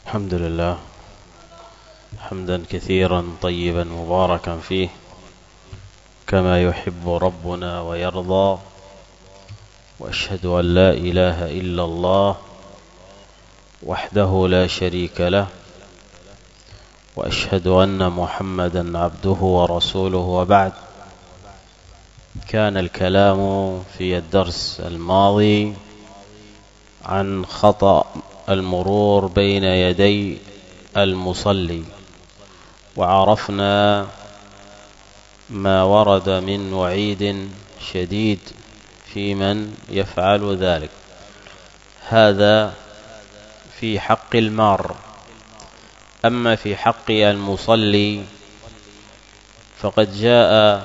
الحمد لله حمدا كثيرا طيبا مباركا فيه كما يحب ربنا ويرضى، وأشهد أن لا إله إلا الله وحده لا شريك له، وأشهد أن محمدا عبده ورسوله. وبعد، كان الكلام في الدرس الماضي عن خطأ المرور بين يدي المصلي، وعرفنا ما ورد من وعيد شديد في من يفعل ذلك. هذا في حق المار. أما في حق المصلي فقد جاء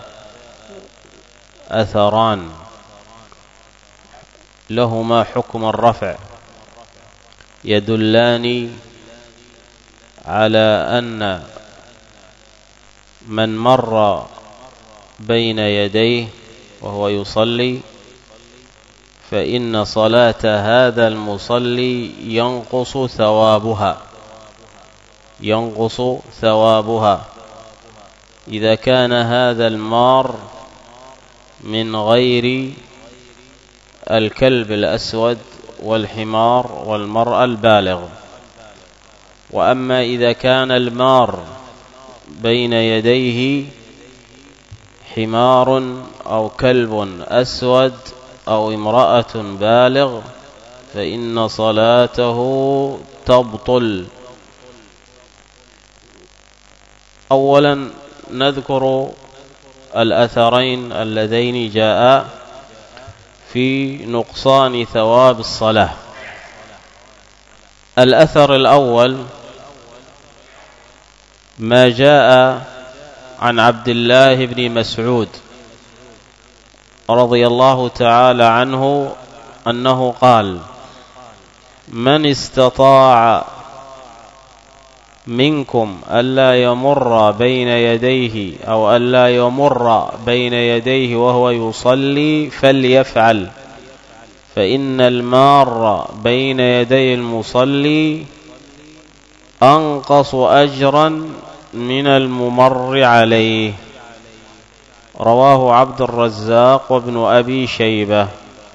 أثران لهما حكم الرفع يدلان على أن من مر بين يديه وهو يصلي فإن صلاة هذا المصلي ينقص ثوابها إذا كان هذا المار من غير الكلب الأسود والحمار والمرأة البالغ. وأما إذا كان المار بين يديه حمار أو كلب أسود أو امرأة بالغ فإن صلاته تبطل. أولا نذكر الأثرين اللذين جاء في نقصان ثواب الصلاة. الأثر الأول ما جاء عن عبد الله بن مسعود رضي الله تعالى عنه أنه قال: من استطاع منكم ألا يمر بين يديه أو ألا يمر بين يديه وهو يصلي فليفعل، فإن المار بين يدي المصلي أنقص أجرا من الممر عليه. رواه عبد الرزاق وابن أبي شيبة.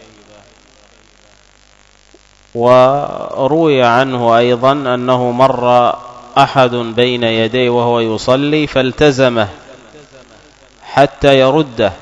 وروي عنه أيضا أنه مر أحد بين يديه وهو يصلي فالتزمه حتى يرده،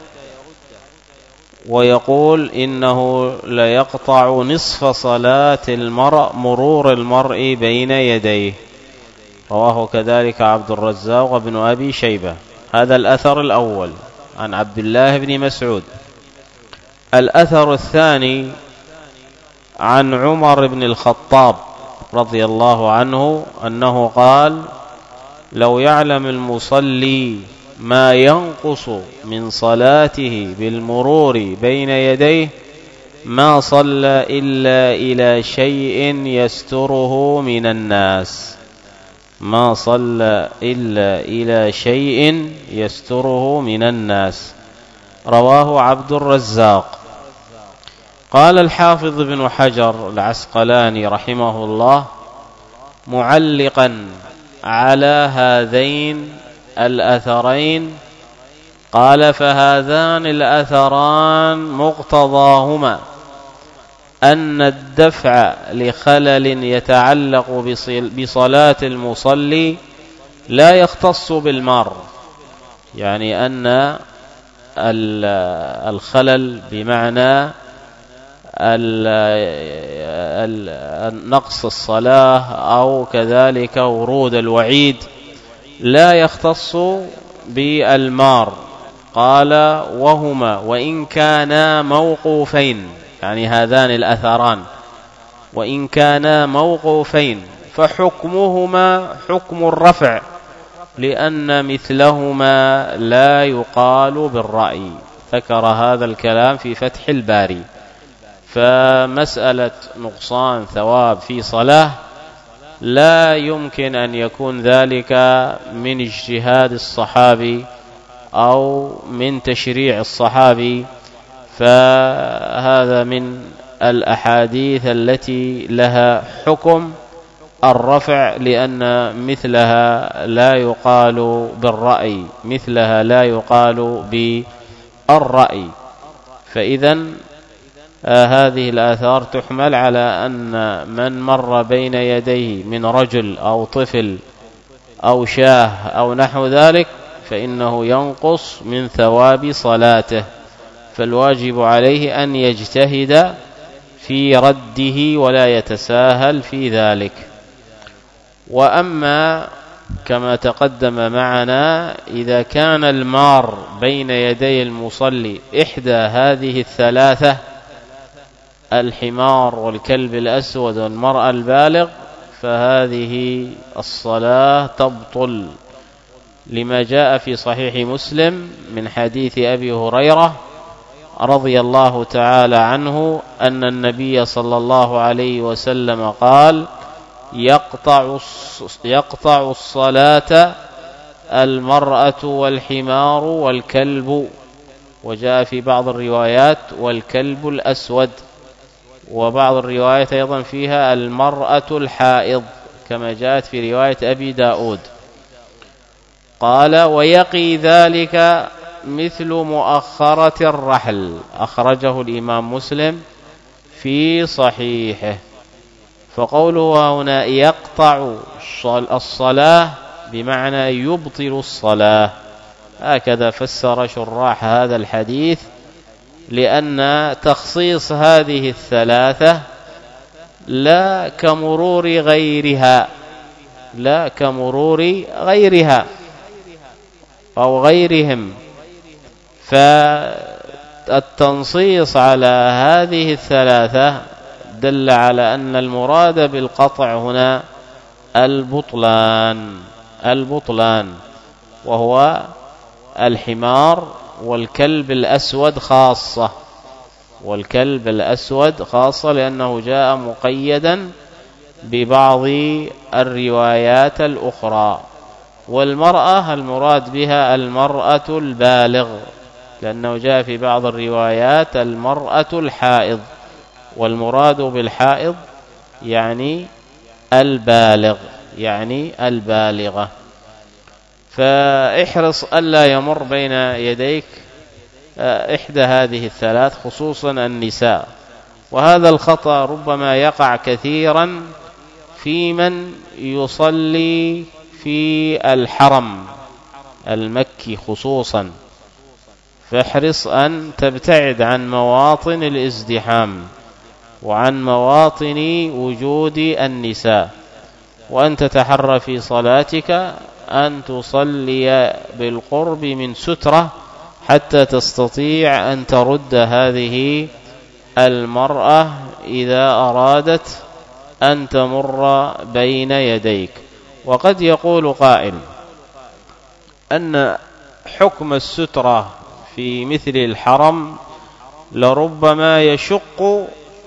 ويقول إنه ليقطع نصف صلاة المرء مرور المرء بين يديه. رواه كذلك عبد الرزاق وابن أبي شيبة. هذا الأثر الأول عن عبد الله بن مسعود. الأثر الثاني عن عمر بن الخطاب رضي الله عنه أنه قال: لو يعلم المصلي ما ينقص من صلاته بالمرور بين يديه ما صلى إلا إلى شيء يستره من الناس. ما صلى إلا إلى شيء يستره من الناس. رواه عبد الرزاق. قال الحافظ ابن حجر العسقلاني رحمه الله معلقا على هذين الأثرين قال: فهذان الأثران مقتضاهما أن الدفع لخلل يتعلق بصلاة المصلي لا يختص بالمار، يعني أن الخلل بمعنى نقص الصلاة أو كذلك ورود الوعيد لا يختص بالمار. قال: وهما وإن كانا موقوفين، يعني هذان الأثران وإن كانا موقوفين فحكمهما حكم الرفع، لأن مثلهما لا يقال بالرأي. ذكر هذا الكلام في فتح الباري. فمسألة نقصان ثواب في صلاة لا يمكن أن يكون ذلك من اجتهاد الصحابي أو من تشريع الصحابي، فهذا من الأحاديث التي لها حكم الرفع، لأن مثلها لا يقال بالرأي، مثلها لا يقال بالرأي. فإذا هذه الآثار تحمل على أن من مر بين يديه من رجل أو طفل أو شاه أو نحو ذلك فإنه ينقص من ثواب صلاته، فالواجب عليه أن يجتهد في رده ولا يتساهل في ذلك. وأما كما تقدم معنا إذا كان المار بين يدي المصلي إحدى هذه الثلاثة، الحمار والكلب الأسود والمرأة البالغ، فهذه الصلاة تبطل، لما جاء في صحيح مسلم من حديث أبي هريرة رضي الله تعالى عنه أن النبي صلى الله عليه وسلم قال: يقطع الصلاة المرأة والحمار والكلب، وجاء في بعض الروايات والكلب الأسود، وبعض الروايات أيضا فيها المرأة الحائض كما جاءت في رواية أبي داود. قال: ويقي ذلك مثل مؤخرة الرحل، أخرجه الإمام مسلم في صحيحه. فقوله هنا يقطع الصلاة بمعنى يبطل الصلاة، هكذا فسر شراح هذا الحديث، لأن تخصيص هذه الثلاثة لا كمرور غيرها أو غيرهم، فالتنصيص على هذه الثلاثة دل على أن المراد بالقطع هنا البطلان، وهو الحمار والكلب الأسود خاصة، لأنه جاء مقيدا ببعض الروايات الأخرى. والمرأة المراد بها المرأة البالغ، لأنه جاء في بعض الروايات المرأة الحائض، والمراد بالحائض يعني البالغة. فاحرص ألا يمر بين يديك إحدى هذه الثلاث، خصوصا النساء. وهذا الخطأ ربما يقع كثيرا في من يصلي في الحرم المكي خصوصا، فاحرص أن تبتعد عن مواطن الازدحام وعن مواطن وجود النساء، وأن تتحرى في صلاتك أن تصلي بالقرب من سترة حتى تستطيع أن ترد هذه المرأة إذا أرادت أن تمر بين يديك. وقد يقول قائل أن حكم السترة في مثل الحرم لربما يشق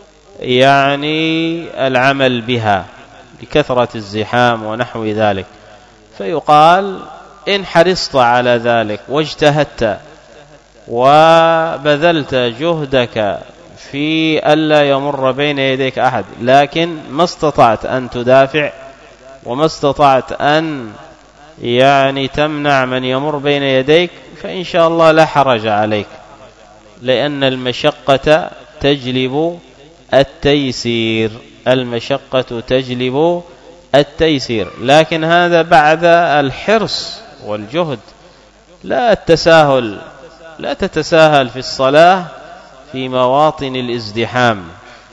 العمل بها لكثرة الزحام ونحو ذلك، فيقال إن حرصت على ذلك واجتهدت وبذلت جهدك في ألا يمر بين يديك أحد، لكن ما استطعت أن تدافع وما استطعت أن تمنع من يمر بين يديك، فإن شاء الله لا حرج عليك، لأن المشقة تجلب التيسير. لكن هذا بعد الحرص والجهد، لا تتساهل في الصلاة في مواطن الازدحام،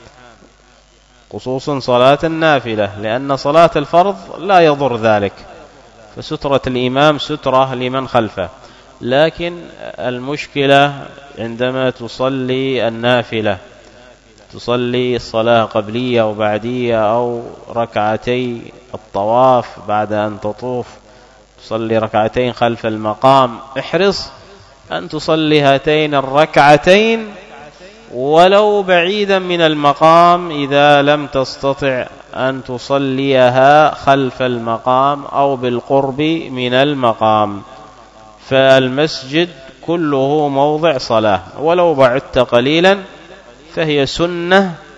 خصوصا صلاة النافلة، لأن صلاة الفرض لا يضر ذلك، فسترة الإمام سترة لمن خلفه. لكن المشكلة عندما تصلي النافلة، تصلي الصلاة قبلية وبعدية أو ركعتي الطواف بعد أن تطوف، تصلي ركعتين خلف المقام، احرص أن تصلي هاتين الركعتين ولو بعيدا من المقام إذا لم تستطع أن تصليها خلف المقام أو بالقرب من المقام، فالمسجد كله موضع صلاة، ولو بعدت قليلا فهي سنة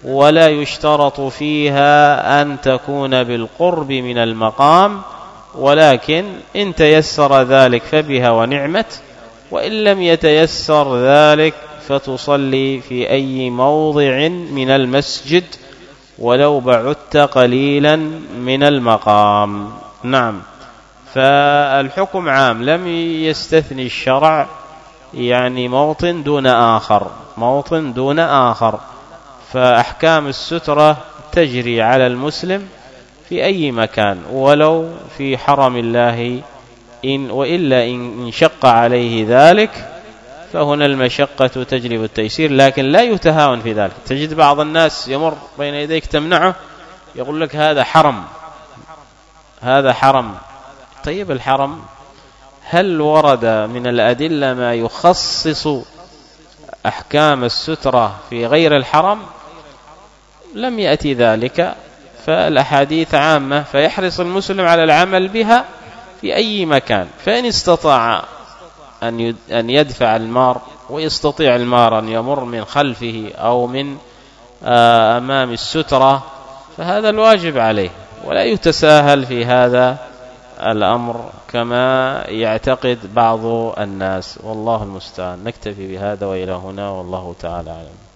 ولا يشترط فيها أن تكون بالقرب من المقام، ولكن إن تيسر ذلك فبها ونعمت، وإن لم يتيسر ذلك فتصلي في أي موضع من المسجد ولو بعدت قليلا من المقام. نعم. فالحكم عام، لم يستثني الشرع يعني موطن دون آخر، موطن دون آخر، فأحكام السترة تجري على المسلم في أي مكان ولو في حرم الله، وإلا إن شق عليه ذلك فهنا المشقة تجلب التيسير، لكن لا يتهاون في ذلك. تجد بعض الناس يمر بين يديك تمنعه، يقول لك هذا حرم، هذا حرم. طيب الحرم هل ورد من الأدلة ما يخصص أحكام السترة في غير الحرم؟ لم يأتي ذلك، فالأحاديث عامة، فيحرص المسلم على العمل بها في أي مكان. فإن استطاع أن يدفع المار، ويستطيع المار أن يمر من خلفه أو من أمام السترة، فهذا الواجب عليه، ولا يتساهل في هذا الأمر كما يعتقد بعض الناس، والله المستعان. نكتفي بهذا وإلى هنا، والله تعالى أعلم.